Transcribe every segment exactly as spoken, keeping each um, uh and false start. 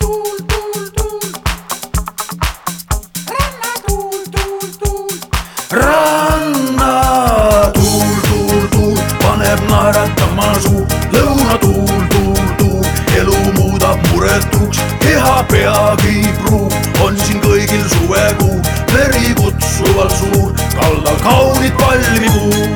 tuul, tuul, tuul. Rannatuul, tuul, tuul. Rannatuul, tuul, tuul, paneb naeratama suu. Lõunatuul, tuul, tuul, elu muudab muretuks. Keha peagi pruun, on siin kõigil suvekuu. Veri kutsuvalt suur, kaldal kaunid palmipuud.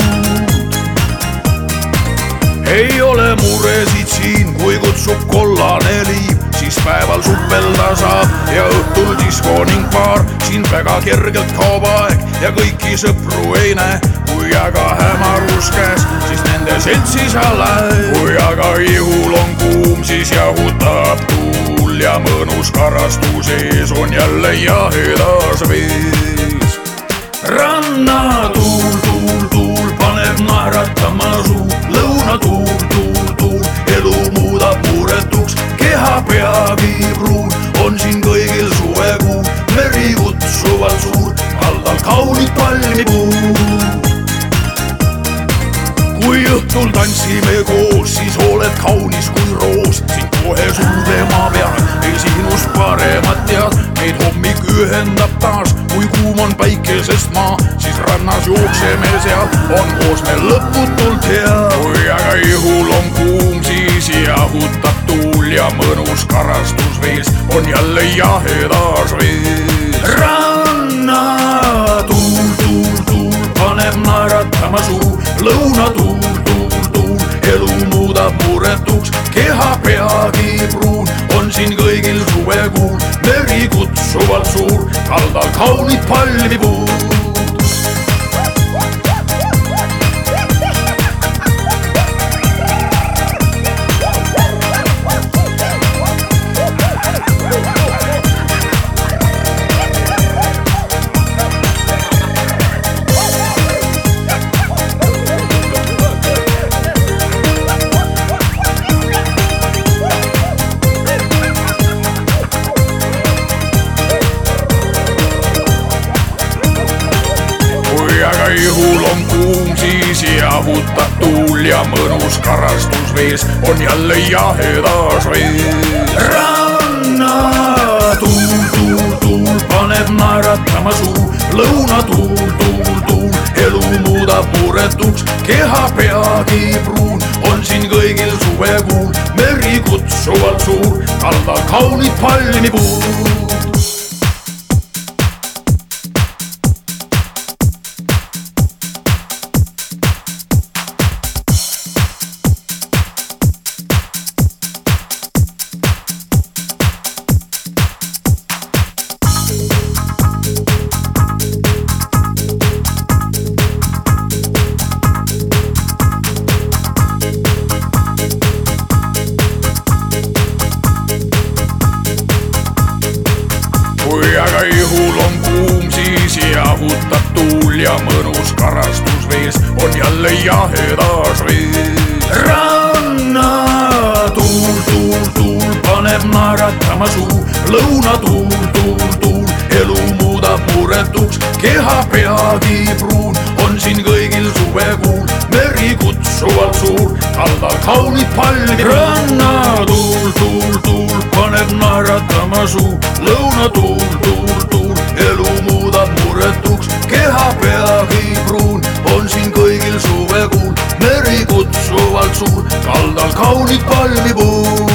Ei ole muresid siin, kui kutsub kollane liiv, siis päeval suppelda saab ja õhtul disko ning baar. Siin väga kergelt kaob aeg ja kõiki sõpru ei näe. Kui aga hämarus käes, siis nende seltsi sa lähed. Kui aga ihul on kuum, siis jahutab tuul ja mõnus karastus ees on jälle jahedas vees. Rannatuul, tuul, tuul, paneb naeratama suu. Lõunatuul, tuul, tuul, elu muudab muretuks. Keha peagi pruun, on siin kõigil suvekuu. Meri kutsuvalt suur, kaldal kaunid palmipuud. Kui õhtul tantsime koos, siis oled kaunis kui roos. Sind kohe suudlema pead, ei sinust paremat tead. Meid hommik ühendab taas, kui kuum on päikesest maa. Siis rannas jookseme seal, on koos meil lõputult hea. Kui aga ihul on kuum, siis jahutab tuul ja mõnus karastus vees on jälle jahedas vees. Rannatuul, tuul, tuul, paneb naeratama suu. Lõunatuul, tuul, tuul, elu muudab muretuks. Keha peagi pruun, on siin kõigil suvekuul. Meri kutsuvalt suur, kaldal kaunid palmipuud. Ihul on kuum, siis jahutab tuul ja mõnus karastus vees on jälle jahedas vees. Rannatuul, tuul, tuul, paneb naeratama suu. Lõunatuul, tuul, tuul, elu muudab muretuks. Keha peagi pruun, on siin kõigil suvekuul. Meri kutsuvalt suur, kaldal kaunid palmipuud. Kui aga ihul on kuum, siis jahutab tuul ja mõnus karastus vees on jälle jahedas vees. Rannatuul, tuul, tuul, paneb naeratama suu. Lõunatuul, tuul, tuul, elu muudab muretuks. Keha peagi pruun, on siin kõigil suvekuul. Meri kutsuvalt suur, kaldal kaunid palmipuud. Rannatuul, tuul, tuul, paneb naeratama suu. Lõunatuul, tuul, tuul, elu muudab muretuks. Keha peagi pruun, on siin kõigil suvekuul. Meri kutsuvalt suur, kaldal kaunid palmipuud.